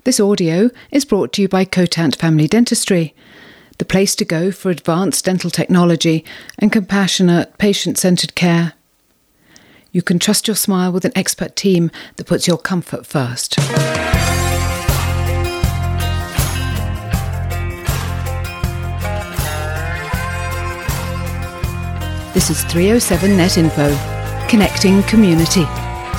This audio is brought to you by Cotant Family Dentistry, the place to go for advanced dental technology and compassionate, patient-centered care. You can trust your smile with an expert team that puts your comfort first. This is 307 Net Info, connecting community.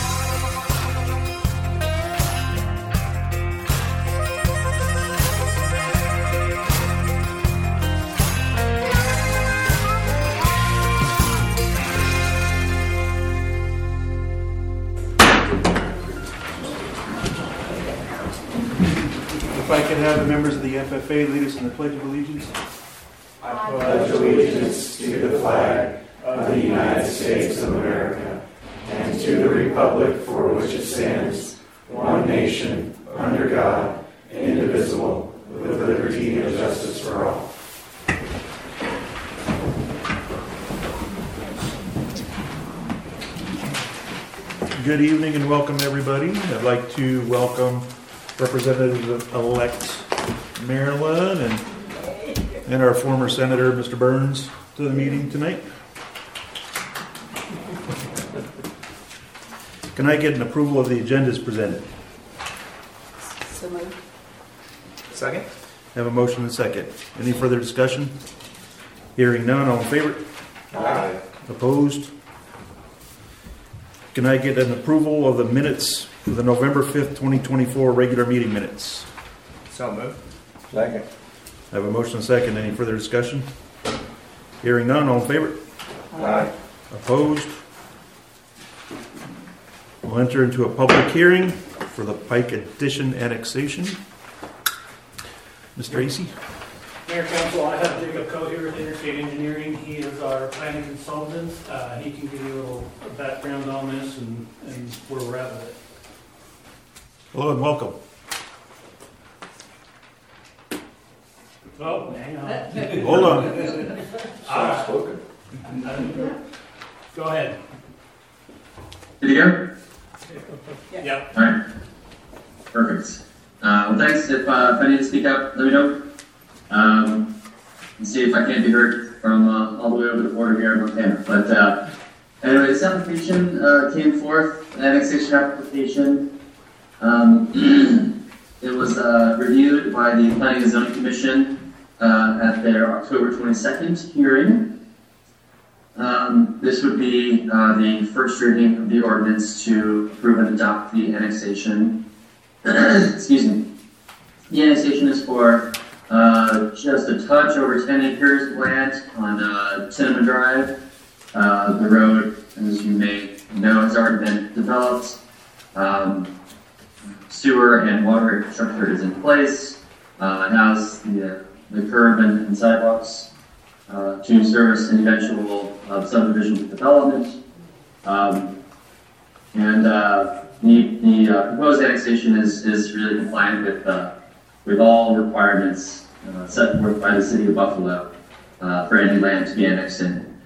If I could have the members of the FFA lead us in the Pledge of Allegiance. I pledge allegiance to the flag of the United States of America and to the republic for which it stands, one nation, under God, indivisible, with liberty and justice for all. Good evening and welcome, everybody. I'd like to welcome Representative-elect Marilyn and our former Senator, Mr. Burns, to the meeting tonight. Can I get an approval of the agenda as presented? So moved. Second. Have a motion and a second. Any further discussion? Hearing none, all in favor? Aye. Opposed? Can I get an approval of the minutes for the November 5th, 2024 regular meeting minutes? So moved. Second. I have a motion and a second. Any further discussion? Hearing none, all in favor? Aye. Opposed? We'll enter into a public hearing for the Pike Addition annexation. Mr. Acey? Mayor, Council, I have Jacob Coe here with Interstate Engineering. He is our planning consultant. He can give you a little background on this and where we're at with it. Hello and welcome. Oh, hang on. Hold on. Go ahead. Did you hear? Yep. All right. Perfect. Well, thanks. If I need to speak up, let me know. And see if I can't be heard from all the way over the border here in Montana. But anyway, this application came forth, an annexation application. It was reviewed by the Planning and Zoning Commission at their October 22nd hearing. This would be the first reading of the ordinance to approve and adopt the annexation. Excuse me. The annexation is for just a touch over 10 acres of land on Cinnamon Drive. The road, as you may know, has already been developed. Sewer and water infrastructure is in place. It has the curb and sidewalks to service an eventual subdivision development. The proposed annexation is really compliant with all requirements set forth by the City of Buffalo for any land to be annexed in.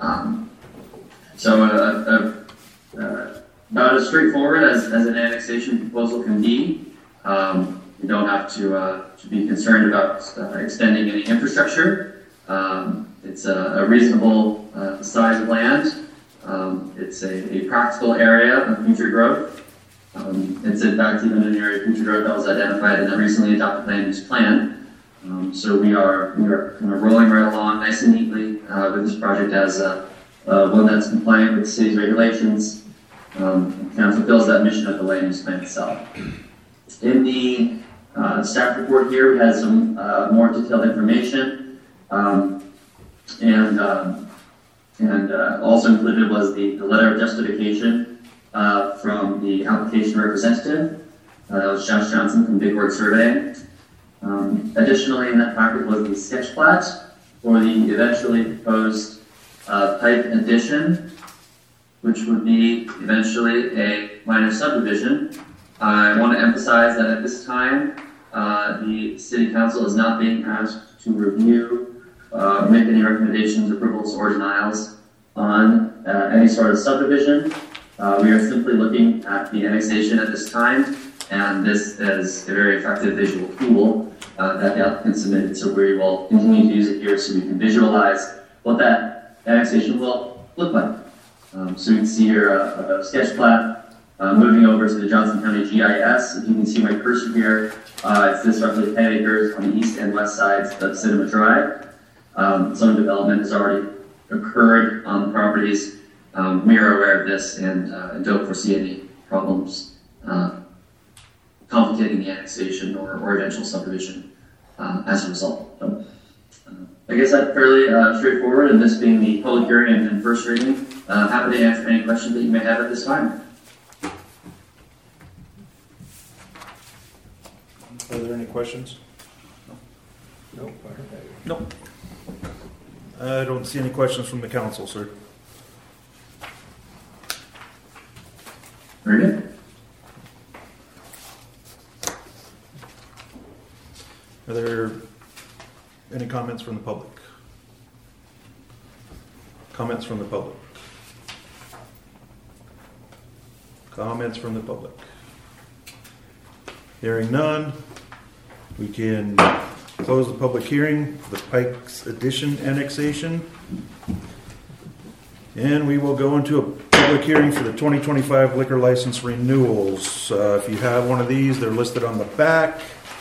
About as straightforward as an annexation proposal can be. You don't have to be concerned about extending any infrastructure. It's a reasonable size of land. It's a practical area of future growth. It's in fact even an area of future growth that was identified in the recently adopted land use plan. So we are kind of rolling right along nice and neatly with this project as one that's compliant with the city's regulations. Council fills that mission of the land use plan itself. In the staff report here, we had some more detailed information, and also included was the letter of justification from the application representative. That was Josh Johnson from Big Word Surveying. Additionally, in that packet was the sketch plat for the eventually proposed Pike Addition, which would be eventually a minor subdivision. I want to emphasize that at this time, the City Council is not being asked to review, make any recommendations, approvals, or denials on any sort of subdivision. We are simply looking at the annexation at this time and this is a very effective visual tool that the applicant submitted, so we will continue to use it here so we can visualize what that annexation will look like. So you can see here a sketch plat. Moving over to the Johnson County GIS, if you can see my cursor here, it's this roughly 10 acres on the east and west sides of Cinema Drive. Some development has already occurred on the properties. We are aware of this and don't foresee any problems complicating the annexation or eventual subdivision as a result. So, I guess that's fairly straightforward, and this being the public hearing and first reading, happy to answer any questions that you may have at this time. Are there any questions? Nope. Nope. I don't see any questions from the council, sir. Very good. Are there any comments from the public? Comments from the public? Comments from the public? Hearing none, we can close the public hearing for the Pikes Addition annexation. And we will go into a public hearing for the 2025 liquor license renewals. If you have one of these, they're listed on the back.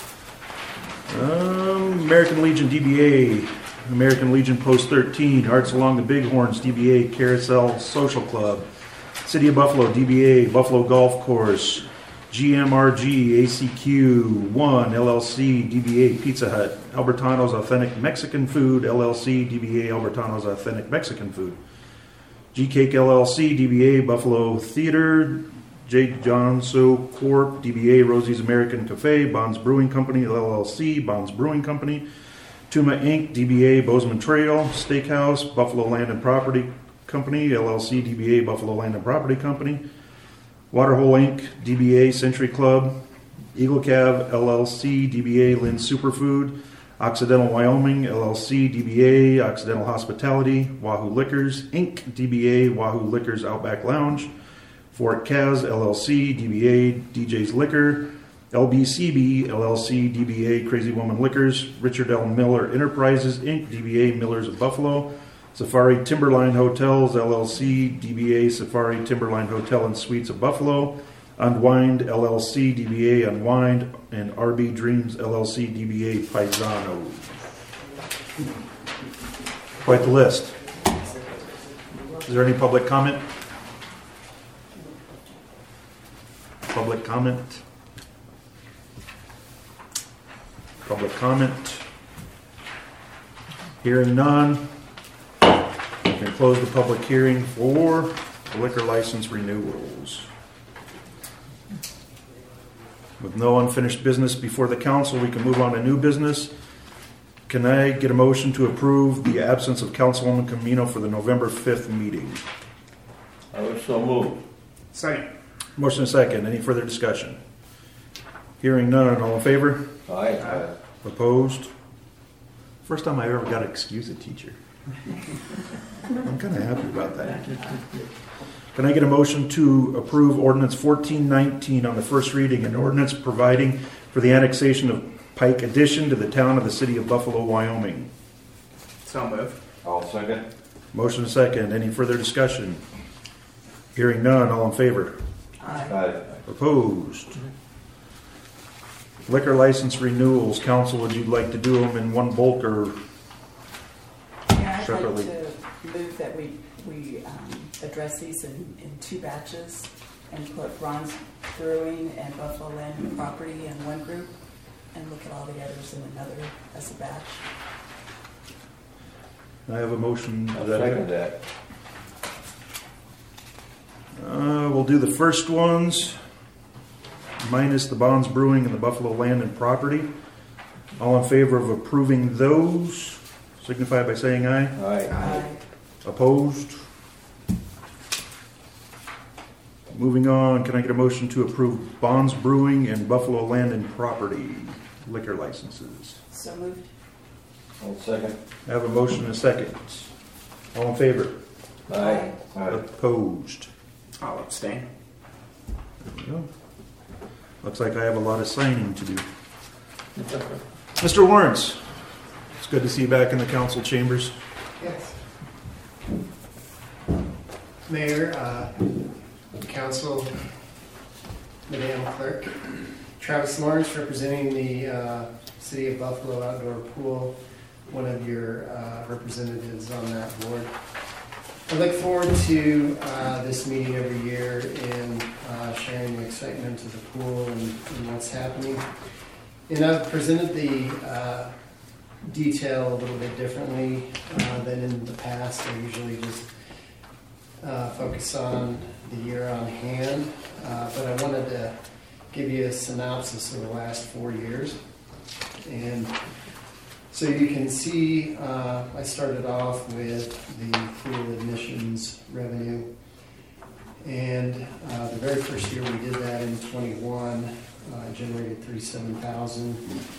American Legion DBA, American Legion Post 13, Hearts Along the Bighorns DBA, Carousel Social Club, City of Buffalo DBA, Buffalo Golf Course, GMRG ACQ 1 LLC DBA Pizza Hut, Albertano's Authentic Mexican Food LLC DBA Albertano's Authentic Mexican Food, G Cake LLC DBA Buffalo Theater, J. Johnso Corp. DBA Rosie's American Cafe, Bonds Brewing Company LLC, Bonds Brewing Company, Tuma Inc. DBA Bozeman Trail Steakhouse, Buffalo Land and Property Company LLC DBA Buffalo Land and Property Company, Waterhole Inc. DBA Century Club, Eagle Cav LLC DBA Lynn Superfood, Occidental Wyoming LLC DBA Occidental Hospitality, Wahoo Liquors Inc. DBA Wahoo Liquors Outback Lounge, Fort Kaz LLC DBA DJ's Liquor, LBCB LLC DBA Crazy Woman Liquors, Richard L. Miller Enterprises Inc. DBA Millers of Buffalo, Safari Timberline Hotels LLC DBA Safari Timberline Hotel and Suites of Buffalo, Unwind LLC DBA Unwind, and RB Dreams LLC DBA Paisano. Quite the list. Is there any public comment? Public comment? Public comment? Hearing none. We can close the public hearing for liquor license renewals. With no unfinished business before the council, we can move on to new business. Can I get a motion to approve the absence of Councilwoman Camino for the November 5th meeting? I would so move. Second. Motion and second. Any further discussion? Hearing none. All in favor? Aye. Opposed? First time I ever got to excuse a teacher. I'm kind of happy about that. Can I get a motion to approve ordinance 1419 on the first reading, an ordinance providing for the annexation of Pike Addition to the town of the City of Buffalo, Wyoming? So moved. I'll second. Motion and second. Any further discussion? Hearing none. All in favor? Aye. Opposed? Liquor license renewals. Council, would you like to do them in one bulk or Yeah, I'd separately? like to move that we address these in two batches and put Ron's Brewing and Buffalo Land and Property in one group and look at all the others in another as a batch. I have a motion. I'll Is that second it? that. We'll do the first ones, minus the Bonds Brewing and the Buffalo Land and Property. All in favor of approving those, signify by saying aye. Aye. Opposed? Moving on, can I get a motion to approve Bonds Brewing and Buffalo Land and Property liquor licenses? So moved. I'll second. I have a motion and a second. All in favor? Aye. Aye. Opposed? I'll abstain. There we go. Looks like I have a lot of signing to do. Mr. Lawrence, it's good to see you back in the council chambers. Yes. Mayor, Council, Madam Clerk, Travis Lawrence representing the City of Buffalo Outdoor Pool, one of your representatives on that board. I look forward to this meeting every year and sharing the excitement of the pool and what's happening. And I've presented the detail a little bit differently than in the past. I usually just focus on the year on hand, but I wanted to give you a synopsis of the last 4 years. And so you can see I started off with the pool admissions revenue, and the very first year we did that in 21 generated $37,000.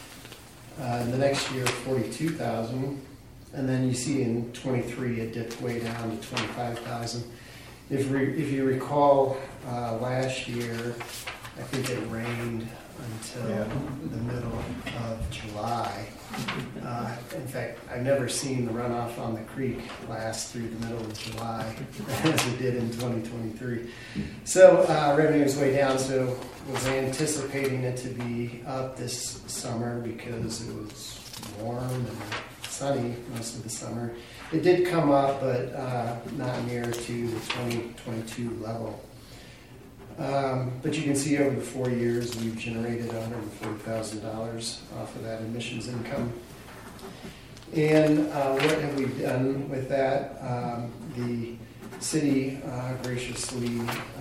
The next year, $42,000, and then you see in 23 it dipped way down to $25,000. If you recall, last year, I think it rained until the middle of July. In fact, I've never seen the runoff on the creek last through the middle of July as it did in 2023. So revenue is way down, so was anticipating it to be up this summer because it was warm and sunny most of the summer. It did come up, but not near to the 2022 level. But you can see over the 4 years we've generated $140,000 off of that admissions income. And what have we done with that? The city graciously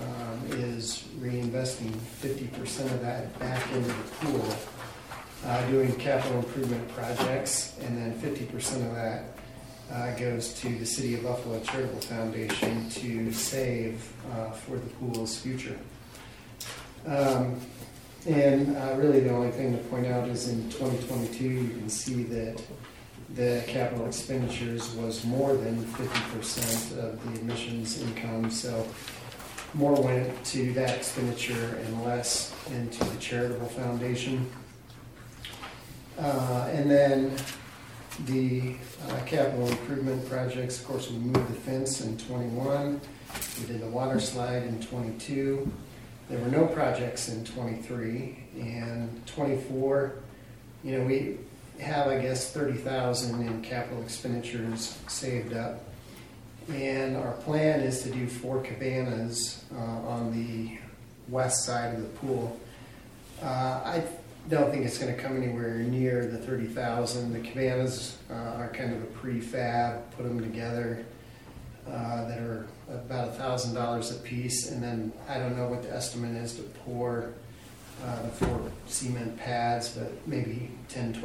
is reinvesting 50% of that back into the pool, doing capital improvement projects, and then 50% of that goes to the City of Buffalo Charitable Foundation to save for the pool's future. And really the only thing to point out is in 2022 you can see that the capital expenditures was more than 50% of the admissions income, so more went to that expenditure and less into the charitable foundation. And then the capital improvement projects, of course, we moved the fence in 21, we did the water slide in 22. There were no projects in 23, and 24, we have, I guess, $30,000 in capital expenditures saved up. And our plan is to do 4 cabanas on the west side of the pool. I don't think it's going to come anywhere near the $30,000. The cabanas are kind of a prefab, put them together, that are about $1,000 a piece. And then I don't know what the estimate is to pour the 4 cement pads, but maybe $10,000,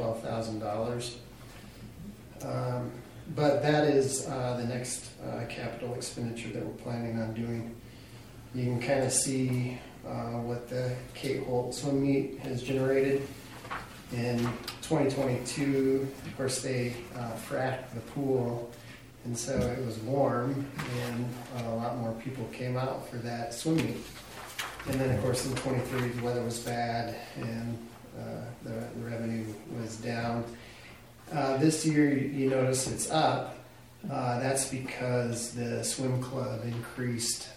$12,000. But that is the next capital expenditure that we're planning on doing. You can kind of see what the Kate Holt swim meet has generated. In 2022, of course, they fracked the pool, and so it was warm, and a lot more people came out for that swim meet. And then, of course, in 23, the weather was bad, and the revenue was down. This year, you notice it's up. That's because the swim club increased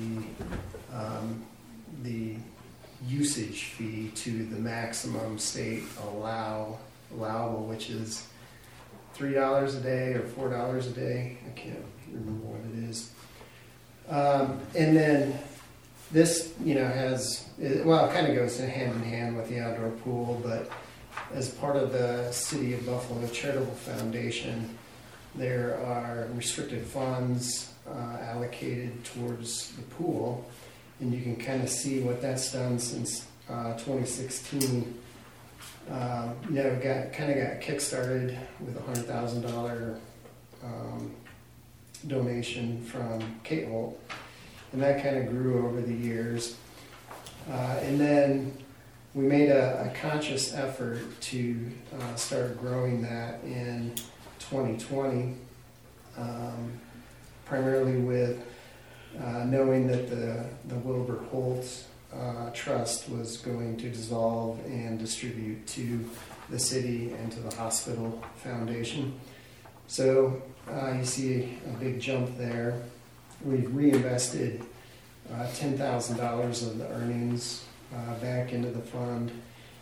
the usage fee to the maximum state allowable, which is $3 a day or $4 a day. I can't remember what it is. And then this, it kind of goes hand in hand with the outdoor pool, but as part of the City of Buffalo Charitable Foundation, there are restricted funds allocated towards the pool, and you can kind of see what that's done since 2016. Got kickstarted with a $100,000 donation from Kate Holt, and that kind of grew over the years. And then we made a conscious effort to start growing that in 2020, primarily with knowing that the Wilbur Holtz trust was going to dissolve and distribute to the city and to the hospital foundation. So you see a big jump there. We've reinvested $10,000 of the earnings back into the fund,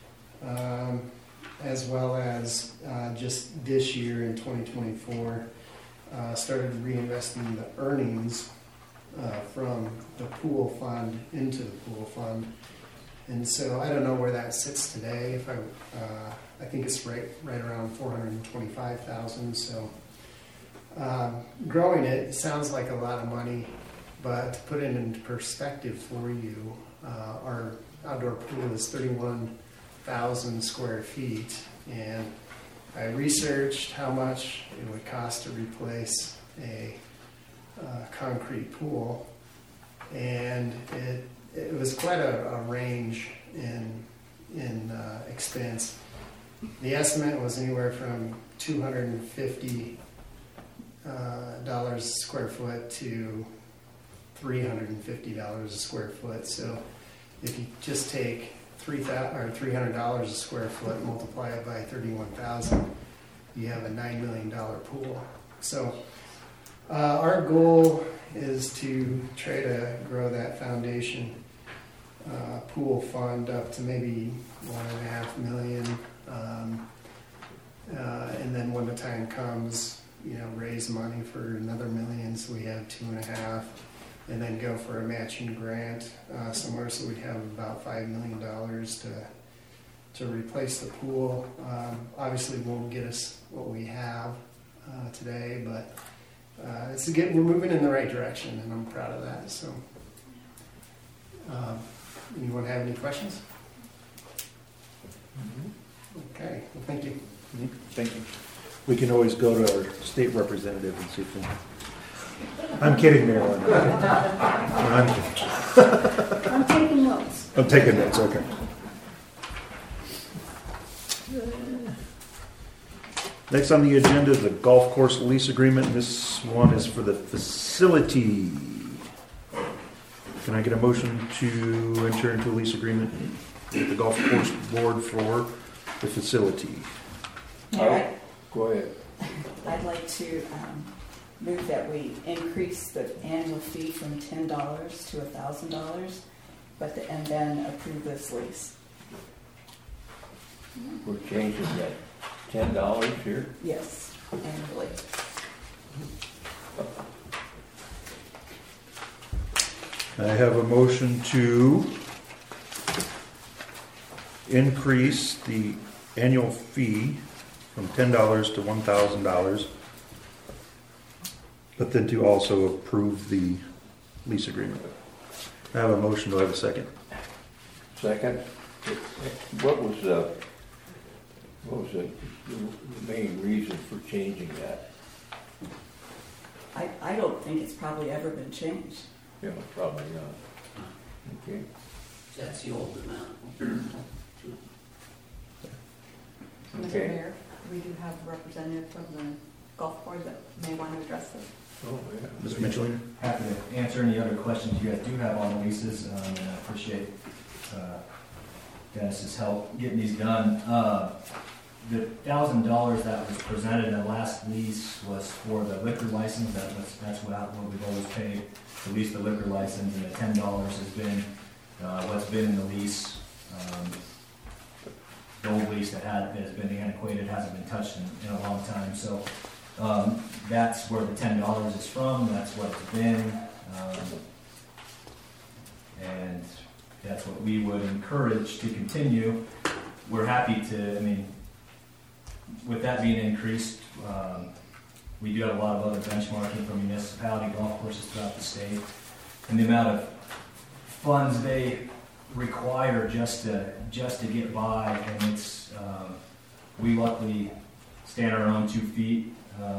as well as just this year in 2024, started reinvesting the earnings from the pool fund into the pool fund. And so I don't know where that sits today. If I think it's right around 425,000. So growing it sounds like a lot of money, but to put it into perspective for you, our outdoor pool is 31,000 square feet, and I researched how much it would cost to replace a concrete pool, and it was quite a range in expense. The estimate was anywhere from $250 a square foot to $350 a square foot. So if you just take $300 a square foot, multiply it by 31,000, you have a $9 million pool. So our goal is to try to grow that foundation pool fund up to maybe $1.5 million, and then when the time comes, raise money for another $1 million, so we have $2.5 million, and then go for a matching grant somewhere, so we'd have about $5 million to replace the pool. Obviously, won't get us what we have today, but we're moving in the right direction, and I'm proud of that. So, anyone have any questions? Okay, well, thank you. Thank you. We can always go to our state representative and see if we... I'm kidding, Marilyn. I'm kidding. I'm taking notes. I'm taking notes, okay. Next on the agenda is the golf course lease agreement. This one is for the facility. Can I get a motion to enter into a lease agreement with the golf course board for the facility? Mayor, Go ahead. I'd like to move that we increase the annual fee from $10 to $1,000, and then approve this lease. We're changing that $10 here. Yes, annually. I have a motion to increase the annual fee from $10 to $1,000, but then to also approve the lease agreement. I have a motion. Do I have a second? Second. What was the main reason for changing that? I don't think it's probably ever been changed. Yeah, probably not. Okay. That's the old amount. Mr. Okay. Mayor, we do have a representative from the golf board that may want to address this. Oh, yeah. Mr. Mitchell? Happy to answer any other questions you guys do have on the leases, and I appreciate Dennis's help getting these done. The $1,000 that was presented in the last lease was for the liquor license. That's what we've always paid to lease the liquor license, and the $10 has been what's been in the lease. The old lease that has been antiquated, hasn't been touched in a long time. So that's where the $10 is from. That's what it's been, and that's what we would encourage to continue. We're happy to. I mean, with that being increased, we do have a lot of other benchmarking from municipality golf courses throughout the state, and the amount of funds they require just to get by, and it's we luckily stand on our own 2 feet,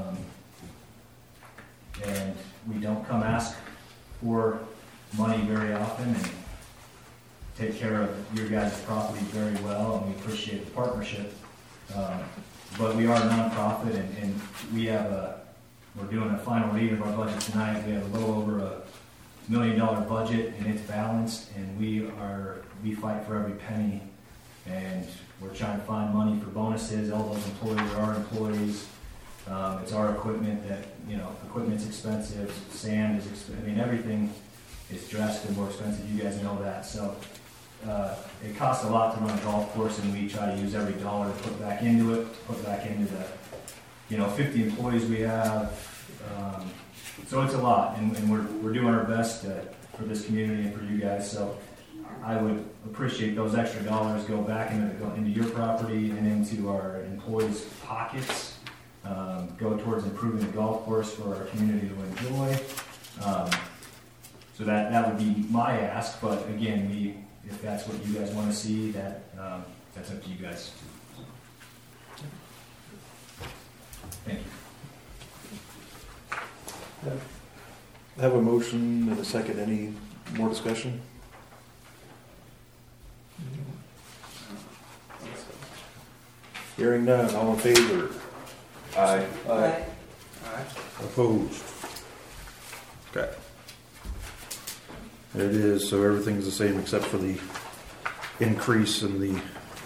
and we don't come ask for money very often, and take care of your guys' property very well, and we appreciate the partnership. But we are a nonprofit, and we're doing a final read of our budget tonight. We have a little over million budget, and it's balanced, and we fight for every penny, and we're trying to find money for bonuses. All those employees are our employees. It's our equipment that, equipment's expensive, sand is expensive. I mean, everything is drastically more expensive. You guys know that. So it costs a lot to run a golf course, and we try to use every dollar to put back into it, to put back into the, 50 employees we have. So it's a lot, and we're doing our best for this community and for you guys. So I would appreciate those extra dollars go back into your property and into our employees' pockets. Go towards improving the golf course for our community to enjoy. So that would be my ask. But again, if that's what you guys want to see, that's up to you guys. Thank you. I have a motion and a second. Any more discussion? Hearing none. All in favor? Aye. Aye. Opposed? Okay. There it is. So everything's the same except for the increase in the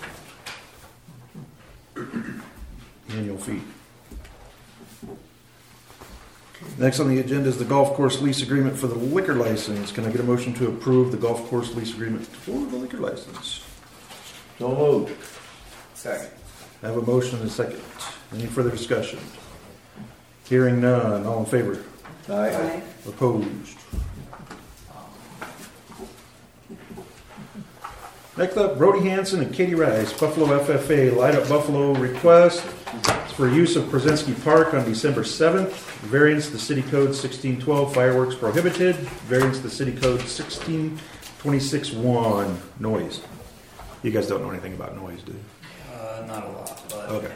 annual fee. Next on the agenda is the golf course lease agreement for the liquor license. Can I get a motion to approve the golf course lease agreement for the liquor license? So moved. Second. I have a motion and a second. Any further discussion? Hearing none. All in favor? Aye. Opposed? Next up, Brody Hanson and Katie Rice, Buffalo FFA Light Up Buffalo request for use of Przenski Park on December 7th. Variance to City Code 1612, fireworks prohibited. Variance to City Code 1626-1, noise. You guys don't know anything about noise, do you? Not a lot, but okay.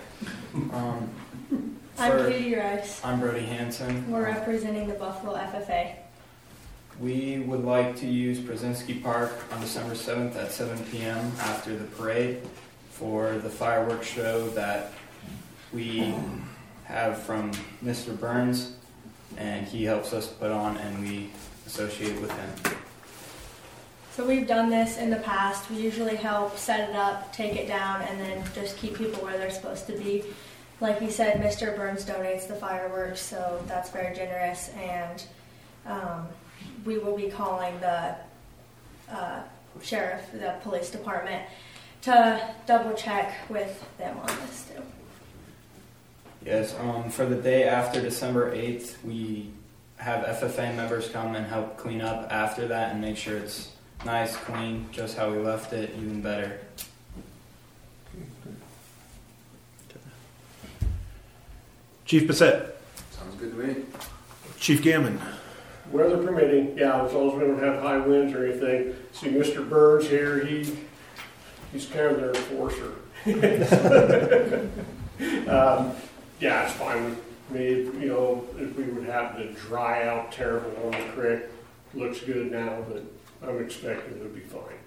I'm Katie Rice. I'm Brody Hanson. We're representing the Buffalo FFA. We would like to use Przenski Park on December 7th at 7 p.m. after the parade for the fireworks show that we have from Mr. Burns, and he helps us put on, and we associate with him. So we've done this in the past. We usually help set it up, take it down, and then just keep people where they're supposed to be. Like he said, Mr. Burns donates the fireworks, so that's very generous, and we will be calling the sheriff, the police department, to double check with them on this too. Yes, for the day after December 8th, we have FFA members come and help clean up after that and make sure it's nice, clean, just how we left it, even better. Chief Bissett. Sounds good to me. Chief Gammon. Weather permitting, yeah, as long as we don't have high winds or anything. See, Mr. Burns here, he's kind of their enforcer. Yeah, it's fine with me. If we would happen to dry out terrible on the creek, looks good now, but I'm expecting it'll be fine.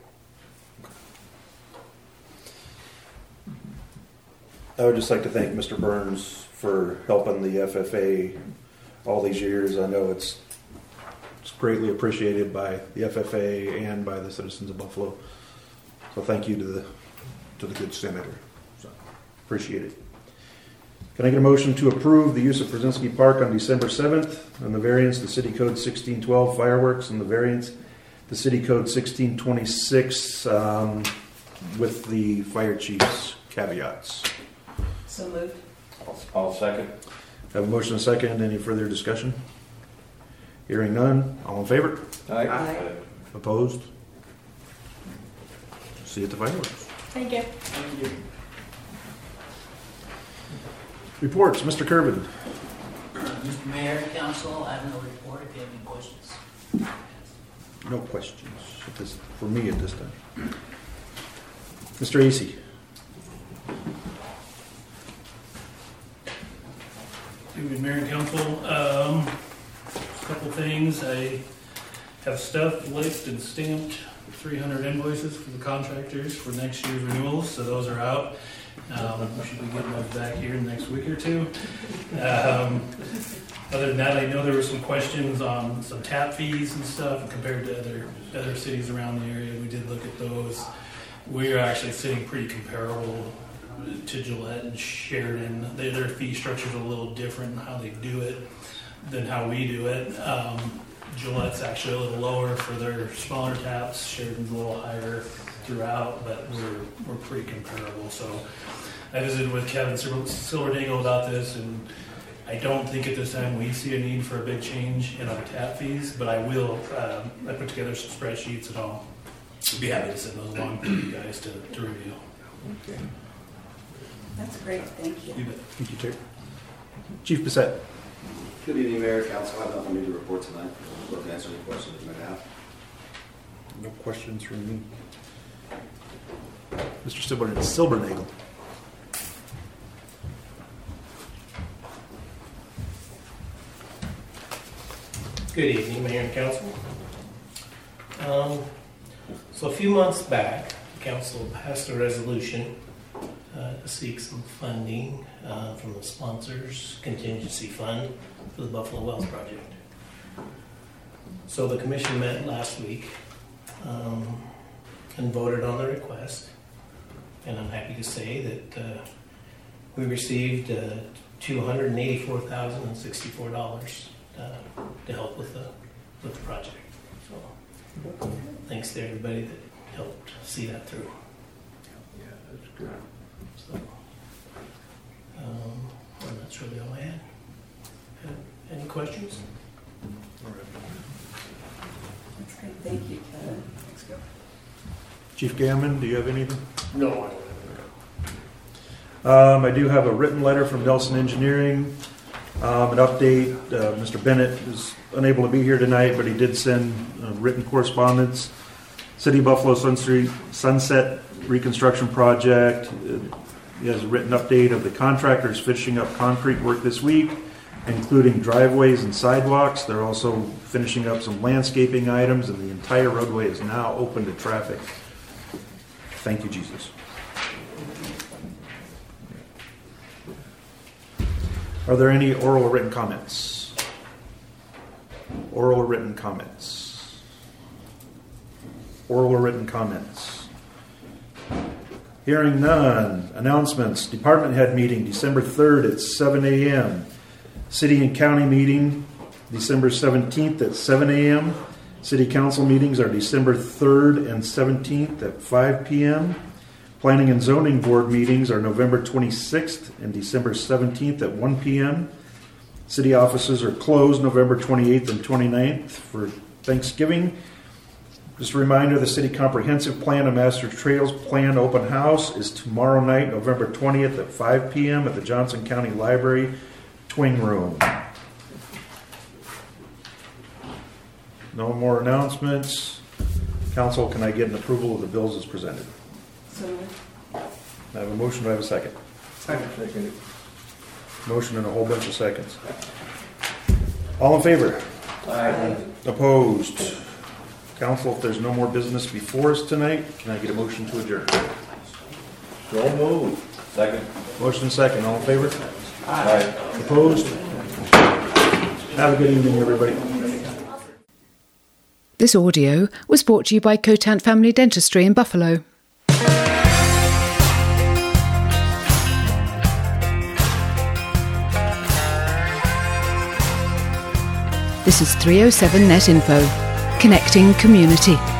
I would just like to thank Mr. Burns for helping the FFA all these years. I know it's greatly appreciated by the FFA and by the citizens of Buffalo. So thank you to the good senator. So, appreciate it. Can I get a motion to approve the use of Przenski Park on December 7th and the variance to City Code 1612 fireworks and the variance to City Code 1626 with the fire chief's caveats? So moved. I'll second. Have a motion and a second. Any further discussion? Hearing none. All in favor? Aye. Opposed? See you at the fireworks. Thank you. Thank you. Reports, Mr. Kervin. Mr. Mayor, Council, I have no report. If you have any questions. No questions for me at this time. Mr. Acey. Good Mayor and Council. A couple things. I have stuff licked and stamped 300 invoices for the contractors for next year's renewals, so those are out. We should be getting those back here in the next week or two. Other than that, I know there were some questions on some tap fees and stuff compared to other cities around the area. We did look at those. We're actually sitting pretty comparable to Gillette and Sheridan. Their fee structure is a little different in how they do it than how we do it. Gillette's actually a little lower for their smaller taps. Sheridan's a little higher throughout, but we're pretty comparable. So I visited with Kevin Silverdangle about this, and I don't think at this time we see a need for a big change in our tap fees, but I will. I put together some spreadsheets, and I'll be happy to send those along for you guys to review. Okay. That's great. Thank you. You bet. Thank you, Chair. Chief Bissett. Good evening, Mayor, Council. I have nothing new to report tonight. I'd love to answer any questions you might have. No questions from me. Mr. Silverdangle. Good evening, Mayor and Council. So a few months back, the Council passed a resolution to seek some funding from the sponsors contingency fund for the Buffalo Wells project. So the Commission met last week and voted on the request, and I'm happy to say that we received $284,064 to help with the project. So thanks to everybody that helped see that through. Yeah, that's good. So and that's really all I had. Any questions? All right. That's great. Thank you, Kevin. Thanks, Kevin. Chief Gammon, do you have anything? No, I don't. I do have a written letter from Nelson Engineering. An update. Mr. Bennett is unable to be here tonight, but he did send written correspondence. City of Buffalo Sunset Reconstruction Project. He has a written update of the contractors finishing up concrete work this week, including driveways and sidewalks. They're also finishing up some landscaping items, and the entire roadway is now open to traffic. Thank you, Jesus. Are there any oral or written comments? Oral or written comments? Oral or written comments? Hearing none. Announcements. Department head meeting December 3rd at 7 a.m. City and county meeting December 17th at 7 a.m. City council meetings are December 3rd and 17th at 5 p.m. Planning and Zoning Board meetings are November 26th and December 17th at 1 p.m. City offices are closed November 28th and 29th for Thanksgiving. Just a reminder, the City Comprehensive Plan and Master Trails Plan Open House is tomorrow night, November 20th at 5 p.m. at the Johnson County Library Twing Room. No more announcements. Council, can I get an approval of the bills as presented? So I have a motion. Do I have a second? Second. Motion and a whole bunch of seconds. All in favor? Aye. Opposed? Council, if there's no more business before us tonight, can I get a motion to adjourn? So moved. Second. Motion and second. All in favor? Aye. Opposed? Have a good evening, everybody. This audio was brought to you by Cotant Family Dentistry in Buffalo. This is 307 Net Info, connecting community.